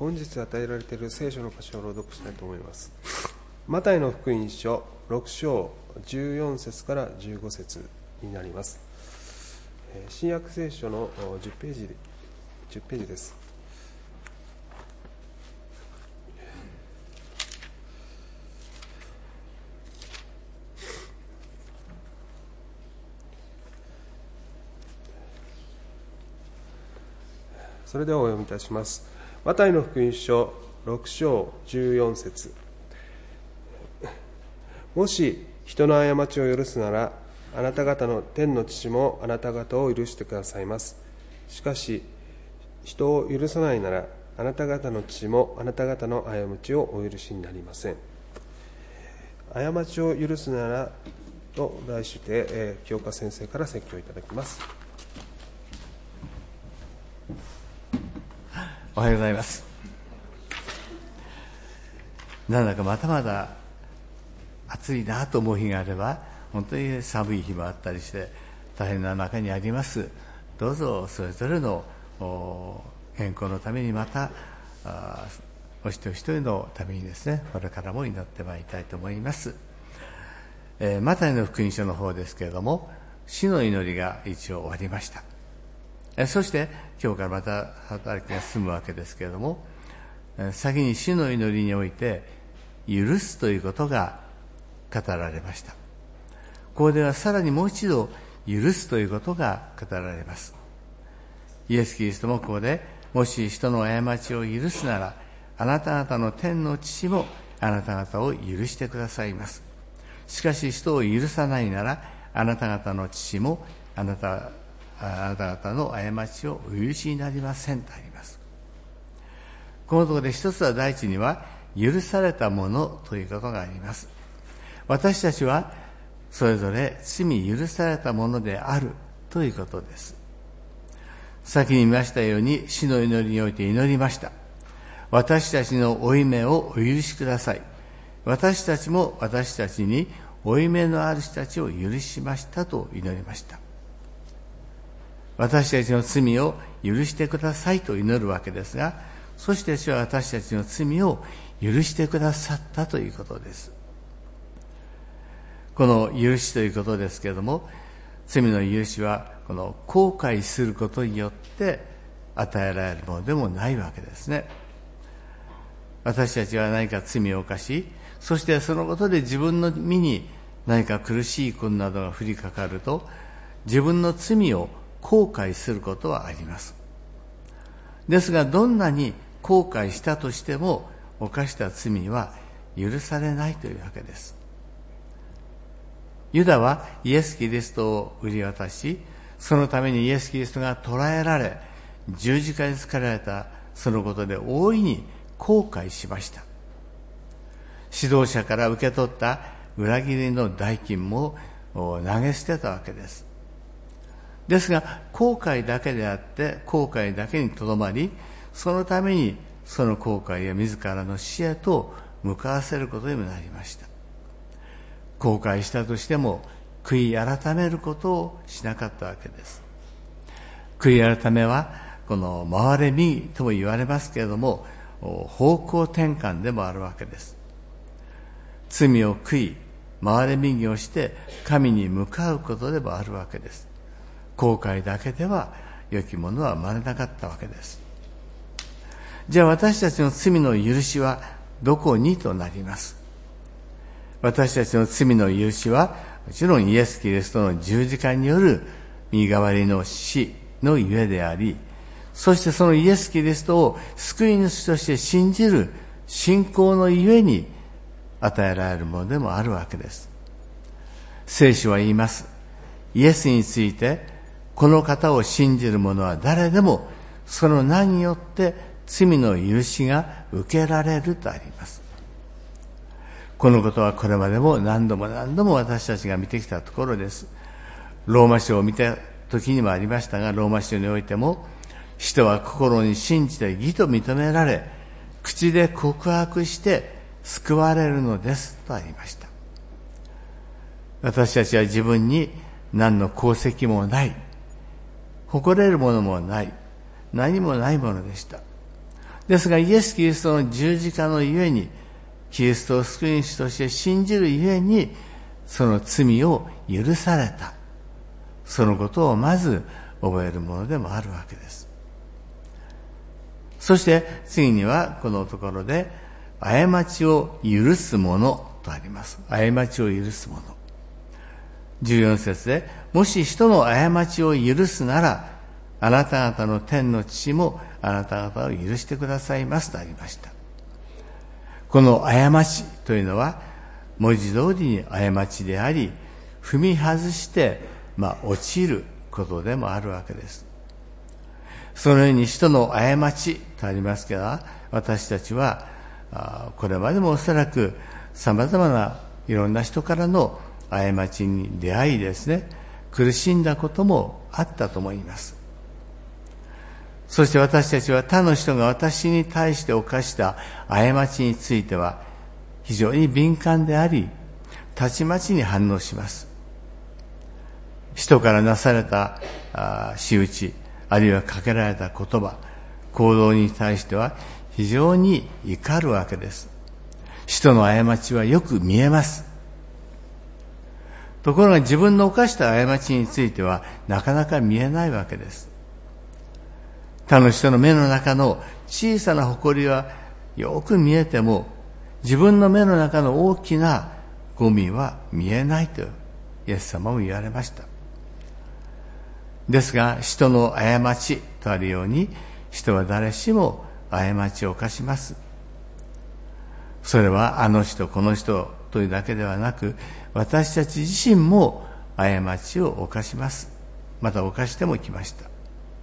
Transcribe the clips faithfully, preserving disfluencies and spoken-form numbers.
本日与えられている聖書の箇所を朗読したいと思います。マタイの福音書ろく章じゅうよん節からじゅうご節になります。新約聖書のじゅうページ、じゅうページです。それではお読みいたします。マタイの福音書ろく章じゅうよん節。もし人の過ちを許すなら、あなた方の天の父もあなた方を許してくださいます。しかし人を許さないなら、あなた方の父もあなた方の過ちをお許しになりません。過ちを許すならと題して、えー、清香先生から説教いただきます。 おはようございます。なんだかまだまだ暑いなと思う日があれば、本当に寒い日もあったりして大変な中にあります。どうぞそれぞれの健康のために、またお一人一人のためにですね、これからも祈ってまいりたいと思います。えー、マタイの福音書の方ですけれども、死の祈りが一応終わりました。そして今日からまた働きが進むわけですけれども、先に死の祈りにおいて許すということが語られました。ここではさらにもう一度許すということが語られます。イエス・キリストもここで、もし人の過ちを許すなら、あなた方の天の父もあなた方を許してくださいます。しかし人を許さないなら、あなた方の父もあなたあなた方の過ちをお許しになりませんとあります。このところで一つは、第一には許されたものということがあります。私たちはそれぞれ罪許されたものであるということです。先に見ましたように、死の祈りにおいて祈りました。私たちの負い目をお許しください。私たちも私たちに負い目のある人たちを許しましたと祈りました。私たちの罪を許してくださいと祈るわけですが、そして主は私たちの罪を許してくださったということです。この許しということですけれども、罪の許しはこの後悔することによって与えられるものでもないわけですね。私たちは何か罪を犯し、そしてそのことで自分の身に何か苦しい困難などが降りかかると、自分の罪を後悔することはあります。ですが、どんなに後悔したとしても、犯した罪は許されないというわけです。ユダはイエス・キリストを売り渡し、そのためにイエス・キリストが捕らえられ、十字架につけられたそのことで大いに後悔しました。指導者から受け取った裏切りの代金も投げ捨てたわけです。ですが、後悔だけであって、後悔だけにとどまり、そのためにその後悔や自らの死へと向かわせることにもなりました。後悔したとしても悔い改めることをしなかったわけです。悔い改めはこの回れ右とも言われますけれども、方向転換でもあるわけです。罪を悔い回れ右をして神に向かうことでもあるわけです。後悔だけでは良きものは生まれなかったわけです。じゃあ私たちの罪の許しはどこにとなります。私たちの罪の許しはもちろんイエス・キリストの十字架による身代わりの死のゆえであり、そしてそのイエス・キリストを救い主として信じる信仰のゆえに与えられるものでもあるわけです。聖書は言います。イエスについて、この方を信じる者は誰でもその名によって罪の許しが受けられるとあります。このことはこれまでも何度も何度も私たちが見てきたところです。ローマ書を見た時にもありましたが、ローマ書においても、人は心に信じて義と認められ、口で告白して救われるのですとありました。私たちは自分に何の功績もない、誇れるものもない、何もないものでした。 ですがイエス・キリストの十字架のゆえに、キリストを救い主として信じるゆえに、その罪を許された。そのことをまず覚えるものでもあるわけです。そして次にはこのところで、過ちを許す者とあります。過ちを許す者。じゅうよん節で、もし人の過ちを許すなら、あなた方の天の父もあなた方を許してくださいますとありました。この過ちというのは、文字通りに過ちであり、踏み外して、まあ、落ちることでもあるわけです。そのように人の過ちとありますけど、私たちは、これまでもおそらく様々ないろんな人からの過ちに出会いですね、苦しんだこともあったと思います。そして私たちは他の人が私に対して犯した過ちについては非常に敏感であり、たちまちに反応します。人からなされた仕打ち、あるいはかけられた言葉、行動に対しては非常に怒るわけです。人の過ちはよく見えます。ところが自分の犯した過ちについてはなかなか見えないわけです。他の人の目の中の小さな埃はよく見えても、自分の目の中の大きなゴミは見えないとイエス様も言われました。ですが、人の過ちとあるように、人は誰しも過ちを犯します。それはあの人この人というだけではなく、私たち自身も過ちを犯します。また犯してもきました。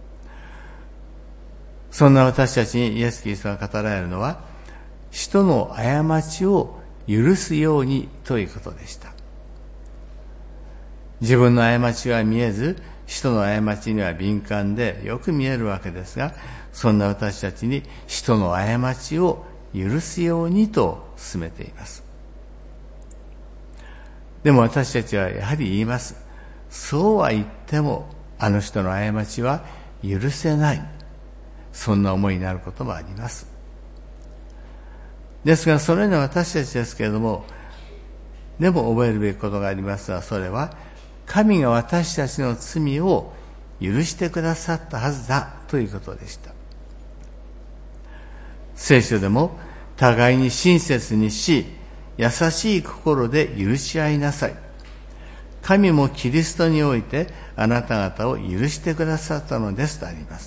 そんな私たちにイエス・キリストが語られるのは、人の過ちを許すようにということでした。自分の過ちは見えず、人の過ちには敏感でよく見えるわけですが、そんな私たちに人の過ちを許すようにと勧めています。でも私たちはやはり言います。そうは言ってもあの人の過ちは許せない。そんな思いになることもあります。ですがそのような私たちですけれども、でも覚えるべきことがありますが、それは神が私たちの罪を許してくださったはずだということでした。聖書でも互いに親切にし、優しい心で許し合いなさい。神もキリストにおいてあなた方を許してくださったのですとあります。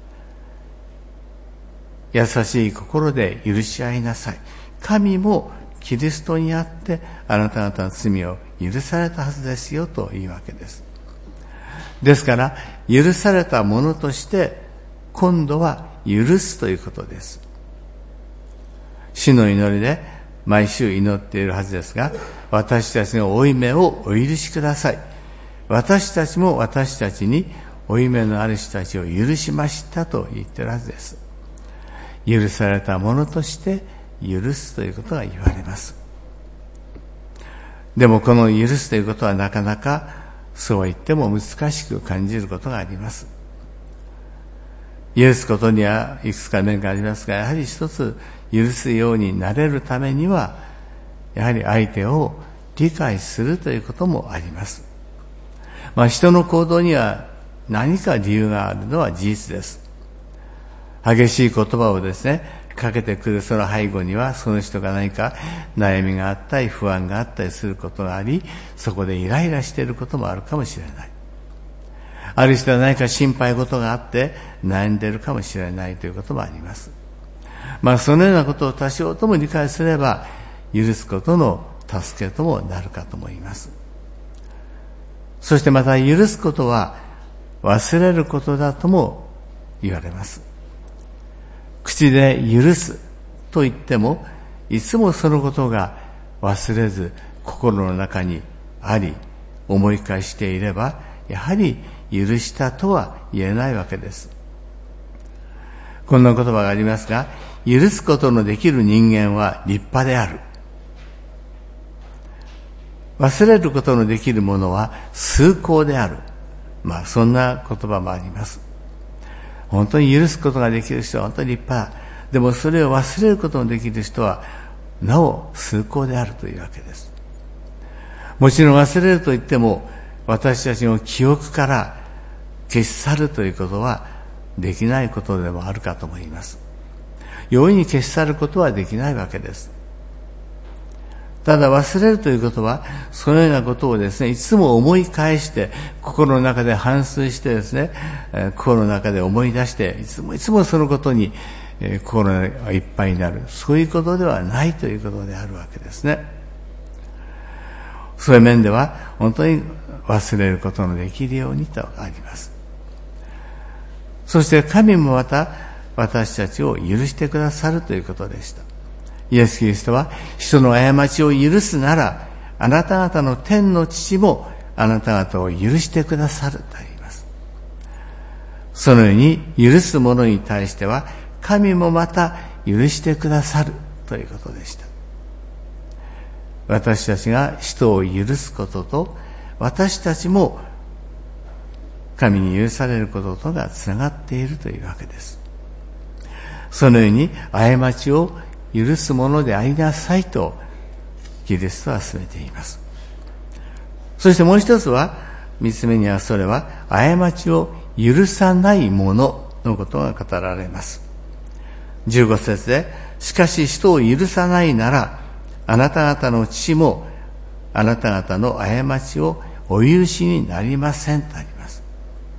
優しい心で許し合いなさい。神もキリストにあってあなた方の罪を許されたはずですよというわけです。ですから許されたものとして今度は許すということです。主の祈りで毎週祈っているはずですが、私たちの負い目をお許しください。私たちも私たちに負い目のある人たちを許しましたと言っているはずです。許されたものとして許すということが言われます。でもこの許すということはなかなかそう言っても難しく感じることがあります。許すことにはいくつか面がありますが、やはり一つ許すようになれるためには、やはり相手を理解するということもあります。まあ人の行動には何か理由があるのは事実です。激しい言葉をですね、かけてくるその背後には、その人が何か悩みがあったり不安があったりすることがあり、そこでイライラしていることもあるかもしれない。ある人は何か心配事があって悩んでいるかもしれないということもあります。まあそのようなことを多少とも理解すれば、許すことの助けともなるかと思います。そしてまた許すことは忘れることだとも言われます。口で許すと言っても、いつもそのことが忘れず心の中にあり、思い返していれば、やはり許したとは言えないわけです。こんな言葉がありますが、許すことのできる人間は立派である。忘れることのできるものは崇高である。まあそんな言葉もあります。本当に許すことができる人は本当に立派。 でもそれを忘れることのできる人はなお崇高であるというわけです。もちろん忘れるといっても私たちの記憶から消し去るということはできないことでもあるかと思います。容易に消し去ることはできないわけです。ただ忘れるということはそのようなことをですねいつも思い返して心の中で反芻してですね心の中で思い出していつもいつもそのことに心がいっぱいになる、そういうことではないということであるわけですね。そういう面では本当に忘れることのできるようにとあります。そして神もまた私たちを許してくださるということでした。イエス・キリストは人の過ちを許すならあなた方の天の父もあなた方を許してくださると言います。そのように許す者に対しては神もまた許してくださるということでした。私たちが人を許すことと私たちも神に許されることとがつながっているというわけです。そのように過ちを許すものでありなさいとキリストは勧めています。そしてもう一つは三つ目にはそれは過ちを許さないもののことが語られます。じゅうご節でしかし人を許さないならあなた方の父もあなた方の過ちをお許しになりませんとあります。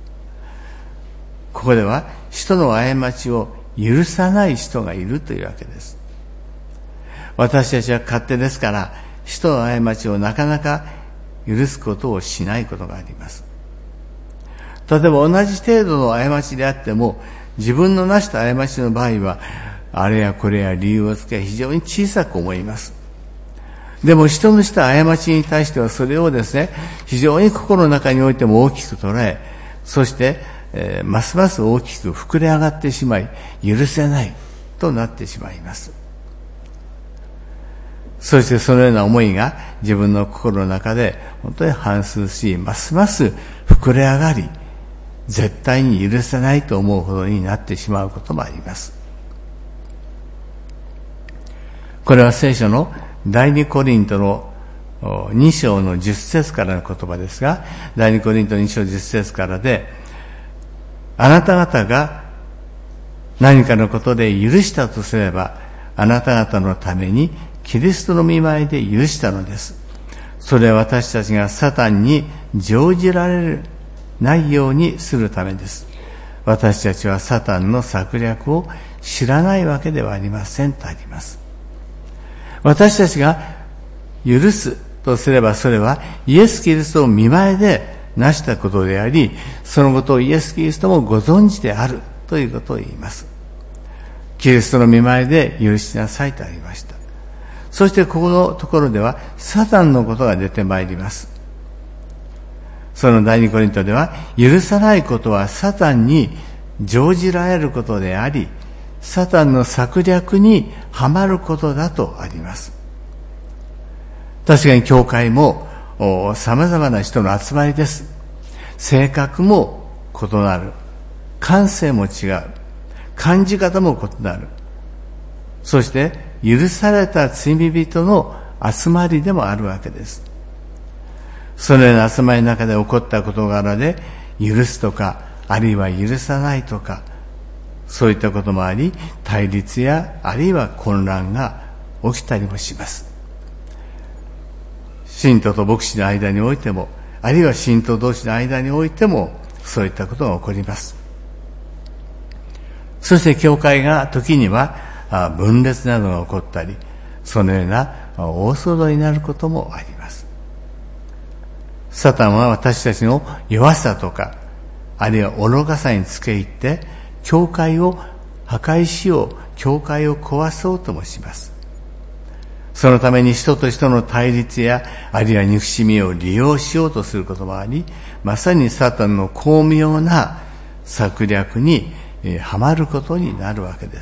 ここでは人の過ちを許さない人がいるというわけです。私たちは勝手ですから人の過ちをなかなか許すことをしないことがあります。例えば同じ程度の過ちであっても自分のなした過ちの場合はあれやこれや理由をつけ非常に小さく思います。でも人のした過ちに対してはそれをですね非常に心の中においても大きく捉え、そして、えー、ますます大きく膨れ上がってしまい許せないとなってしまいます。そしてそのような思いが自分の心の中で本当に反芻しますます膨れ上がり絶対に許せないと思うほどになってしまうこともあります。これは聖書の第二コリントのに章のじゅっ節からの言葉ですが、第二コリントに章じゅっ節からで、あなた方が何かのことで許したとすれば、あなた方のためにキリストの御前で許したのです。それは私たちがサタンに乗じられないようにするためです。私たちはサタンの策略を知らないわけではありませんとあります。私たちが許すとすればそれはイエス・キリストを御前で成したことであり、そのことをイエス・キリストもご存知であるということを言います。キリストの御前で許しなさいとありました。そしてここのところではサタンのことが出てまいります。その第二コリントでは許さないことはサタンに乗じられることであり、サタンの策略にはまることだとあります。確かに教会も様々な人の集まりです。性格も異なる、感性も違う、感じ方も異なる、そして許された罪人の集まりでもあるわけです。そのような集まりの中で起こった事柄で許すとかあるいは許さないとか、そういったこともあり対立やあるいは混乱が起きたりもします。信徒と牧師の間においても、あるいは信徒同士の間においてもそういったことが起こります。そして教会が時には分裂などが起こったり、そのような大騒動になることもあります。サタンは私たちの弱さとかあるいは愚かさにつけ入って教会を破壊しよう、教会を壊そうともします。そのために人と人の対立やあるいは憎しみを利用しようとすることもあり、まさにサタンの巧妙な策略にはまることになるわけです。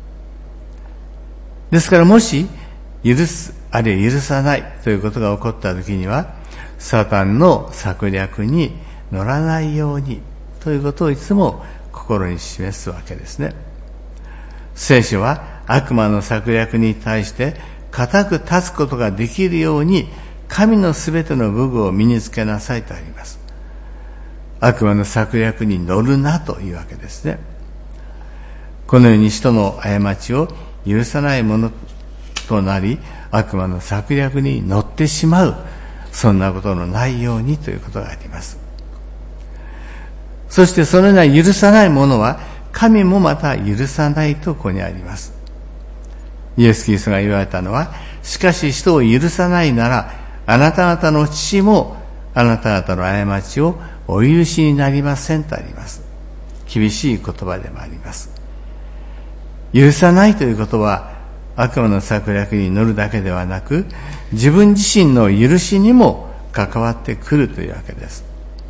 ですからもし許すあるいは許さないということが起こった時にはサタンの策略に乗らないようにということをいつも心に示すわけですね。 聖書は悪魔の策略に対して固く立つことができるように神のすべての武具を身につけなさいとあります。悪魔の策略に乗るなというわけですね。このように人の過ちを許さないものとなり、悪魔の策略に乗ってしまう、そんなことのないようにということがあります。そしてそのような許さないものは神もまた許さないとここにあります。イエス・キリストが言われたのは、しかし人を許さないなら、あなた方の父もあなた方の過ちをお許しになりませんとあります。厳しい言葉でもあります。許さないということは、悪魔の策略に乗るだけではなく、自分自身の許しにも関わってくるというわけです。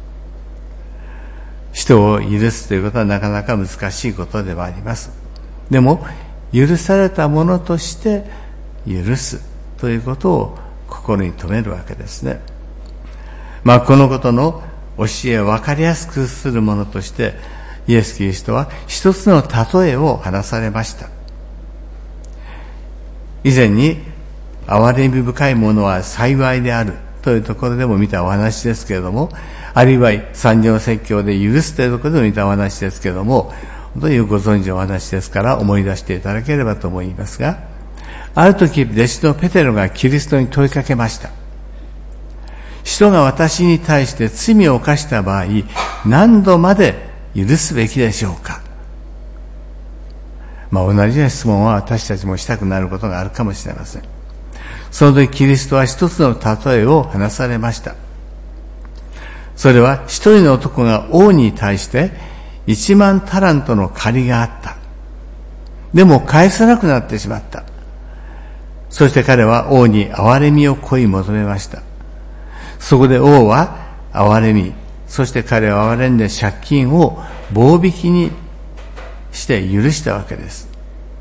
人を許すということはなかなか難しいことではあります。でも、許されたものとして許すということを心に留めるわけですね。まあ、このことの教えを分かりやすくするものとして、イエス・キリストは一つの例えを話されました。以前に、憐れみ深いものは幸いであるというところでも見たお話ですけれども、あるいは三条説教で許すというところでも見たお話ですけれども、本当にご存知のお話ですから思い出していただければと思いますが、ある時弟子のペテロがキリストに問いかけました。人が私に対して罪を犯した場合、何度まで許すべきでしょうか。まあ、同じような質問は私たちもしたくなることがあるかもしれません。その時キリストは一つの例えを話されました。それは一人の男が王に対して一万タラントの借りがあった。でも返さなくなってしまった。そして彼は王に憐れみを乞い求めました。そこで王は憐れみ、そして彼は憐れんで借金を棒引きにして許したわけです。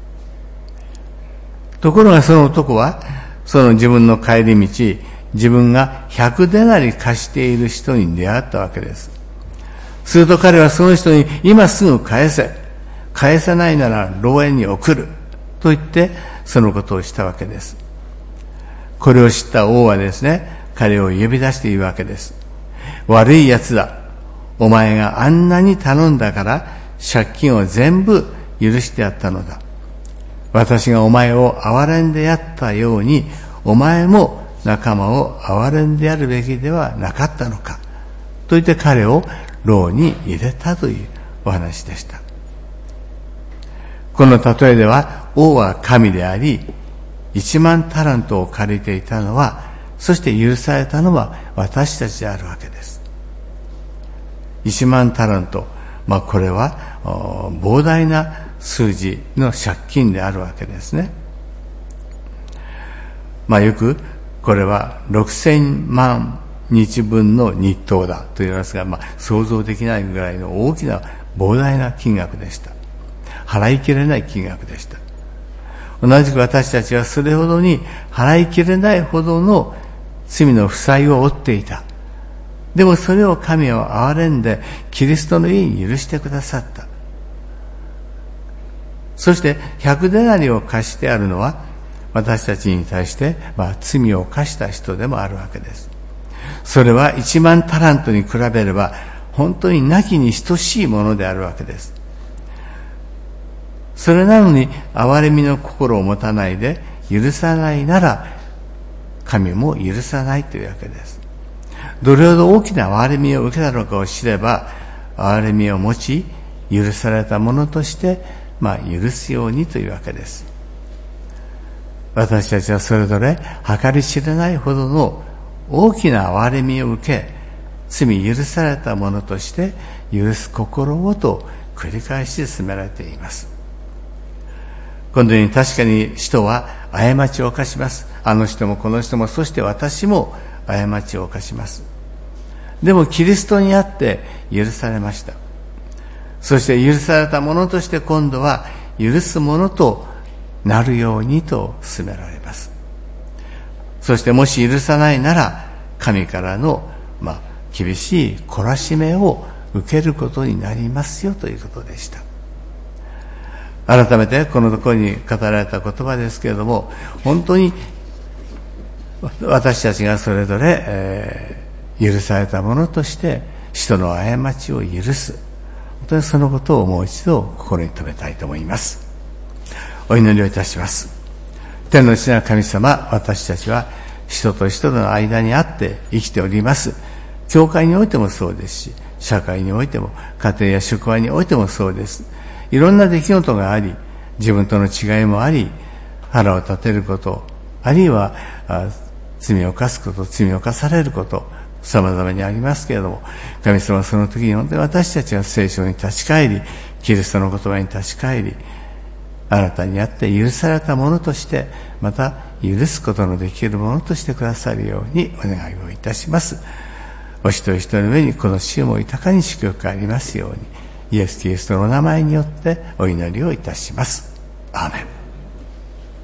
ところがその男は、その自分の帰り道、自分が百デナリ貸している人に出会ったわけです。すると彼はその人に、今すぐ返せ。返さないなら牢屋に送る。と言って、そのことをしたわけです。これを知った王はですね、彼を呼び出して言うわけです。悪い奴だ。お前があんなに頼んだから借金を全部許してやったのだ。私がお前を憐れんでやったように、お前も仲間を憐れんでやるべきではなかったのか。と言って彼を牢に入れたというお話でした。この例えでは、王は神であり、一万タラントを借りていたのは、そして許されたのは私たちであるわけです。一万タラント、まあこれは膨大な数字の借金であるわけですね。まあよくこれはろくせんまんにちぶんの日当だと言いますが、まあ想像できないぐらいの大きな膨大な金額でした。払いきれない金額でした。同じく私たちはそれほどに払いきれないほどの罪の負債を負っていた。でもそれを神は憐れんでキリストの家に許してくださった。そして百デナリを貸してあるのは私たちに対して、まあ、罪を犯した人でもあるわけです。それは一万タラントに比べれば本当になきに等しいものであるわけです。それなのに憐れみの心を持たないで許さないなら神も許さないというわけです。どれほど大きな憐れみを受けたのかを知れば、憐れみを持ち許されたものとしてまあ許すようにというわけです。私たちはそれぞれ計り知れないほどの大きな憐れみを受け、罪許されたものとして許す心をと繰り返し進められています。このように確かに人は過ちを犯します。あの人もこの人も、そして私も過ちを犯します。でもキリストにあって許されました。そして許されたものとして今度は許すものとなるようにと勧められます。そしてもし許さないなら神からの、まあ、厳しい懲らしめを受けることになりますよということでした。 改めてこのところに語られた言葉ですけれども、本当に私たちがそれぞれ、えー、許されたものとして人の過ちを許す、本当にそのことをもう一度心に留めたいと思います。お祈りをいたします。天の父なる神様、私たちは人と人との間にあって生きております。教会においてもそうですし、社会においても、家庭や職場においてもそうです。いろんな出来事があり、自分との違いもあり、腹を立てること、あるいは罪を犯すこと、罪を犯されること、様々にありますけれども、神様はその時に本当に私たちは聖書に立ち返り、キリストの言葉に立ち返り、あなたにあって許されたものとして、また許すことのできるものとしてくださるようにお願いをいたします。お一人一人の上にこの週も豊かに祝福がありますように、イエス・キリストのお名前によってお祈りをいたします。アーメン。